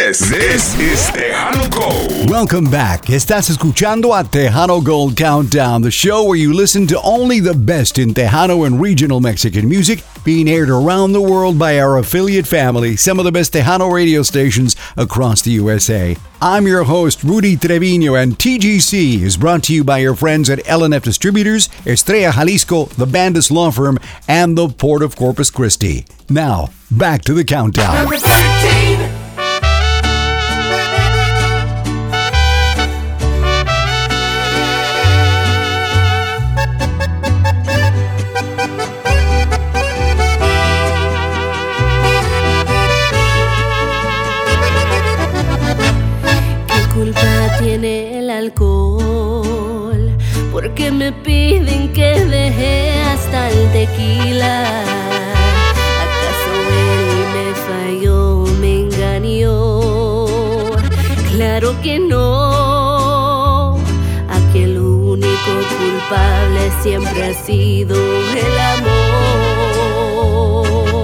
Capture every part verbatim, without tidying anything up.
This, this is Tejano Gold. Welcome back. Estás escuchando a Tejano Gold Countdown, the show where you listen to only the best in Tejano and regional Mexican music, being aired around the world by our affiliate family, some of the best Tejano radio stations across the U S A. I'm your host, Rudy Trevino, and T G C is brought to you by your friends at L and F Distributors, Estrella Jalisco, the Bandis Law Firm, and the Port of Corpus Christi. Now, back to the countdown. Number thirteen. Tiene el alcohol, porque me piden que deje hasta el tequila. ¿Acaso él me falló, me engañó? Claro que no. Aquí el único culpable siempre ha sido el amor.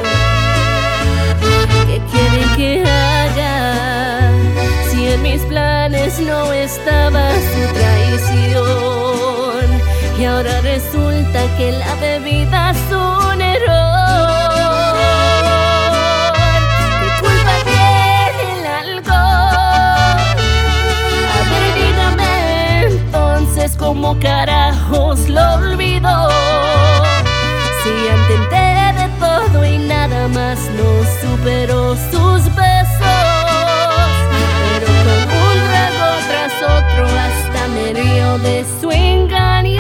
¿Qué quieren que haga? En mis planes no estaba su traición, y ahora resulta que la bebida es un error. ¿Qué culpa tiene el alcohol? A ver, dígame entonces cómo carajos lo olvidó. Si ya intenté de todo y nada más no superó sus besos, tras otro hasta me río de su engaño.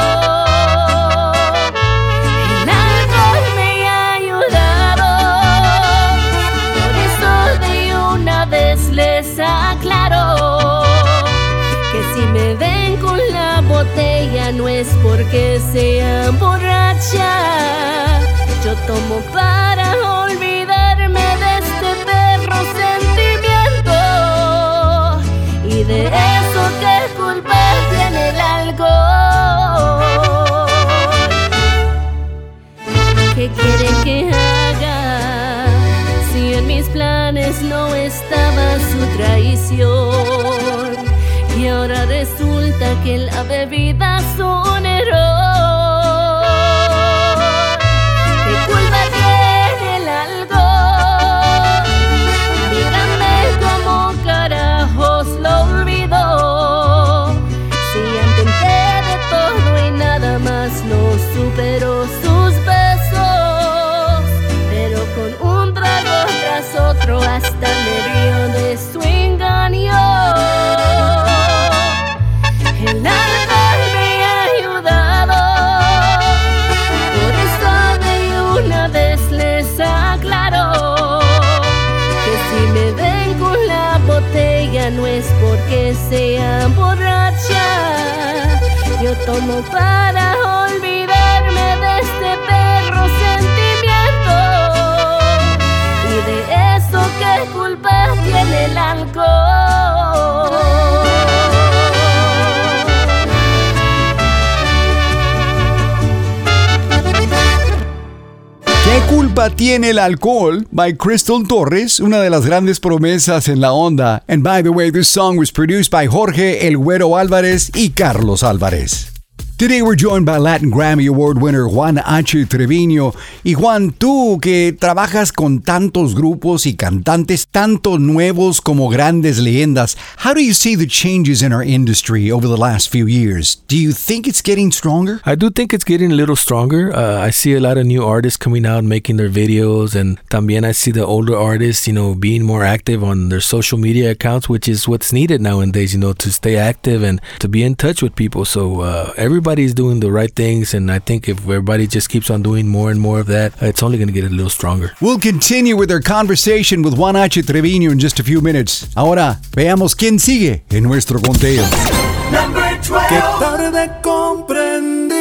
El alcohol me ha ayudado, por eso de una vez les aclaro que si me ven con la botella no es porque sea borracha. Yo tomo para olvidarme de este perro sentimiento. Y de eso, ¿qué culpa tiene el alcohol? ¿Qué quieren que haga? Si en mis planes no estaba su traición, y ahora resulta que la bebida es un error. ¿Qué culpa tiene el alcohol? Díganme cómo carajos lo olvidó. Si ya intenté de todo y nada más no superó sus besos, pero con un trago tras otro hasta me río de su engaño. El alcohol me ha ayudado, por eso de una vez les aclaro que si me ven con la botella no es porque sea borracha. Yo tomo para olvidarme de este perro sentimiento. Y de eso, ¿qué culpa tiene el alcohol? ¿Qué culpa tiene el alcohol? By Crystal Torres, una de las grandes promesas en la onda. And by the way, this song was produced by Jorge El Güero Álvarez y Carlos Álvarez. Today we're joined by Latin Grammy Award winner Juan H. Trevino. Y Juan, tú que trabajas con tantos grupos y cantantes, tanto nuevos como grandes leyendas, how do you see the changes in our industry over the last few years? Do you think it's getting stronger? I do think it's getting a little stronger. Uh, I see a lot of new artists coming out making their videos, and también I see the older artists, you know, being more active on their social media accounts, which is what's needed nowadays, you know, to stay active and to be in touch with people. So uh, everybody Everybody's doing the right things, and I think if everybody just keeps on doing more and more of that, it's only going to get a little stronger. We'll continue with our conversation with Juan H. Trevino in just a few minutes. Ahora, veamos quién sigue en nuestro conteo. Number twelve. Qué tarde comprendí.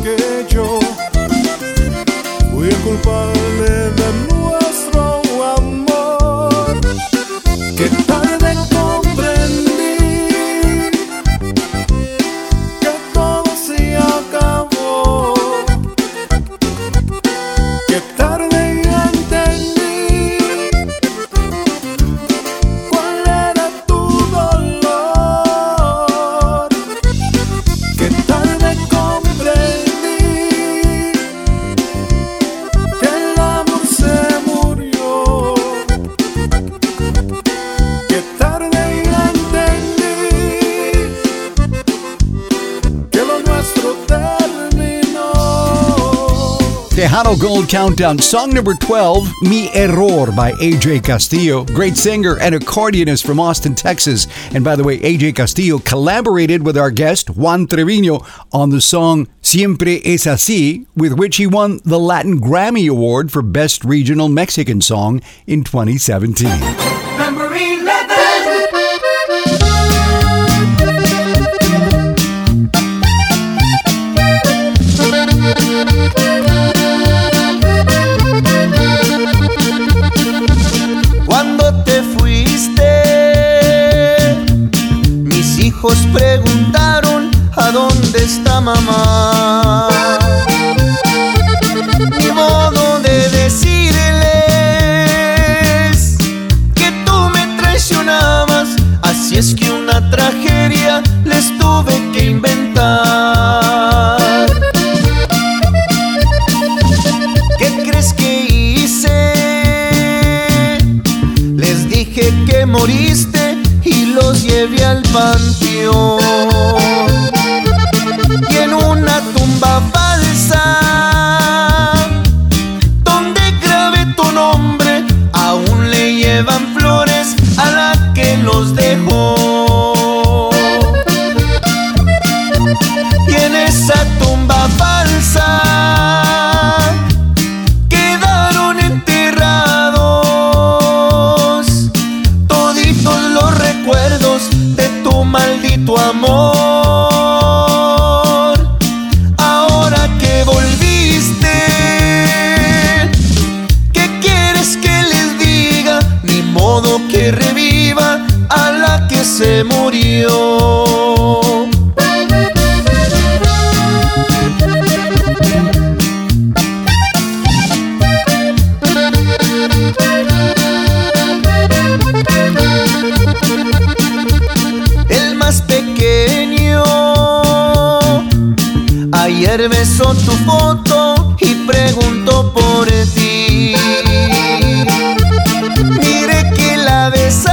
que yo fui el culpable de nuestro amor. Que tarde comprendí que todo se acabó. Que tarde entendí cuál era tu dolor. Que tarde comprendí que el amor se murió. Que tarde entendí que lo nuestro terminó. Tejano Gold Countdown, song number twelve, Mi Error by A J Castillo. Great singer and accordionist from Austin, Texas. And by the way, A J Castillo collaborated with our guest, Juan Trevino, on the song Siempre Es Así, with which he won the Latin Grammy Award for Best Regional Mexican Song in twenty seventeen. Number eleven. Cuando te fuiste, mis hijos preguntaron ¿a dónde está mamá? Ni modo de decirles que tú me traicionabas, así es que una tragedia les tuve que inventar. ¿Qué crees que hice? Les dije que moriste y los llevé al panteón. Y en una tumba falsa, donde grabé tu nombre, aún le llevan flores a la que los dejó. Y en esa tumba falsa quedaron enterrados toditos los recuerdos de tu maldito amor. Ahora que volviste, ¿qué quieres que les diga? Ni modo que reviva a la que se murió. El más pequeño ayer besó tu foto y preguntó por ti. Mire que la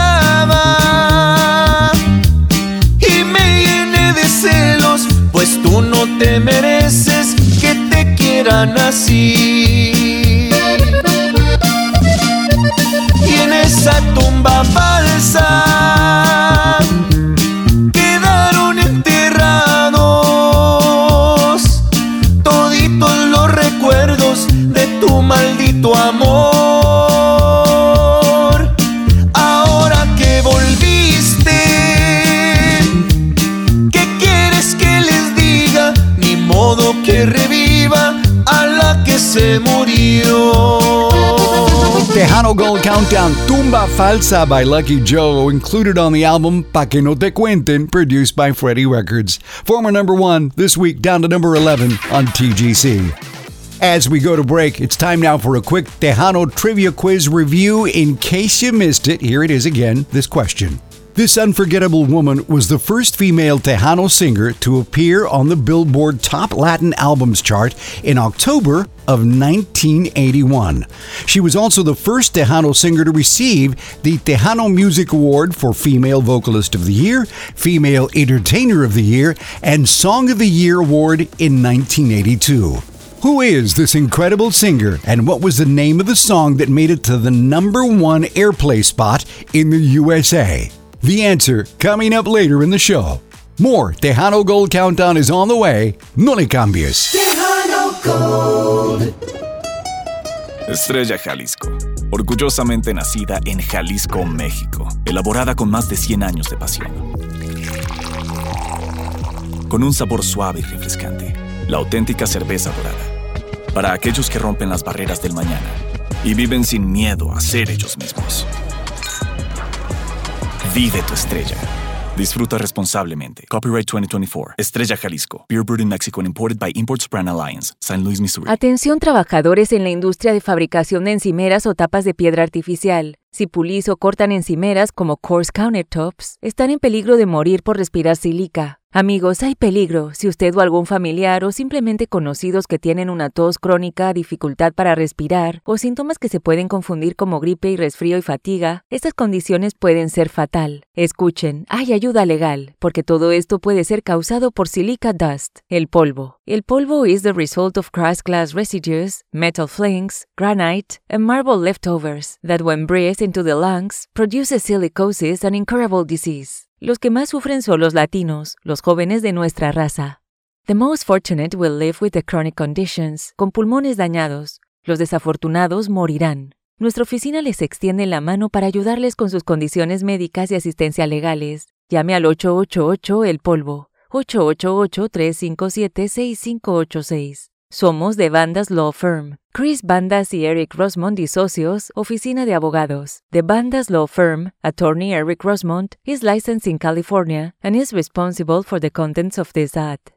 besaba y me llené de celos, pues tú no te mereces que te quieran así. Y en esa tumba falsa quedaron enterrados toditos los recuerdos de tu maldito amor. Ahora que volviste, ¿qué quieres que les diga? Ni modo que reviva a la que se murió. Tejano Gold Countdown, Tumba Falsa by Lucky Joe, included on the album Pa' Que No Te Cuenten, produced by Freddie Records. Former number one, this week down to number eleven on T G C. As we go to break, it's time now for a quick Tejano Trivia Quiz review. In case you missed it, here it is again, this question. This unforgettable woman was the first female Tejano singer to appear on the Billboard Top Latin Albums chart in October of nineteen eighty-one. She was also the first Tejano singer to receive the Tejano Music Award for Female Vocalist of the Year, Female Entertainer of the Year, and Song of the Year Award in nineteen eighty-two. Who is this incredible singer, and what was the name of the song that made it to the number one airplay spot in the U S A? The answer coming up later in the show. More Tejano Gold Countdown is on the way. No le cambies. Tejano Gold. Estrella Jalisco, orgullosamente nacida en Jalisco, México, elaborada con más de cien años de pasión. Con un sabor suave y refrescante, la auténtica cerveza dorada. Para aquellos que rompen las barreras del mañana y viven sin miedo a ser ellos mismos. Vive tu estrella. Disfruta responsablemente. Copyright twenty twenty-four. Estrella Jalisco. Beer brewed in Mexico and imported by Imports Brand Alliance. Saint Louis, Missouri. Atención trabajadores en la industria de fabricación de encimeras o tapas de piedra artificial. Si pulís o cortan encimeras como coarse countertops, están en peligro de morir por respirar sílica. Amigos, hay peligro si usted o algún familiar o simplemente conocidos que tienen una tos crónica, dificultad para respirar o síntomas que se pueden confundir como gripe y resfrío y fatiga, estas condiciones pueden ser fatal. Escuchen, hay ayuda legal, porque todo esto puede ser causado por silica dust, el polvo. El polvo is the result of crushed glass residues, metal flakes, granite, and marble leftovers that when breathed into the lungs produces silicosis and incurable disease. Los que más sufren son los latinos, los jóvenes de nuestra raza. The most fortunate will live with the chronic conditions, con pulmones dañados. Los desafortunados morirán. Nuestra oficina les extiende la mano para ayudarles con sus condiciones médicas y asistencia legales. Llame al ocho ocho ocho El Polvo, ocho ocho ocho, tres cinco siete, seis cinco ocho seis. Somos de Bandas Law Firm. Chris Bandas y Eric Rosmond y Socios, Oficina de Abogados. The Bandas Law Firm, Attorney Eric Rosmond, is licensed in California and is responsible for the contents of this ad.